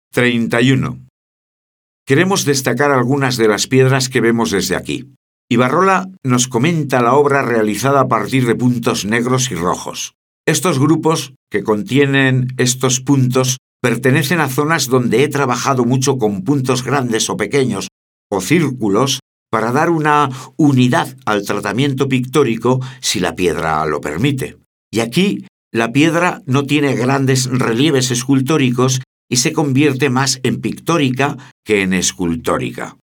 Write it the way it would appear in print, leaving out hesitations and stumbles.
31. Queremos destacar algunas de las piedras que vemos desde aquí. Ibarrola nos comenta la obra realizada a partir de puntos negros y rojos. Estos grupos que contienen estos puntos pertenecen a zonas donde he trabajado mucho con puntos grandes o pequeños o círculos para dar una unidad al tratamiento pictórico si la piedra lo permite. Y aquí la piedra no tiene grandes relieves escultóricos y se convierte más en pictórica que en escultórica.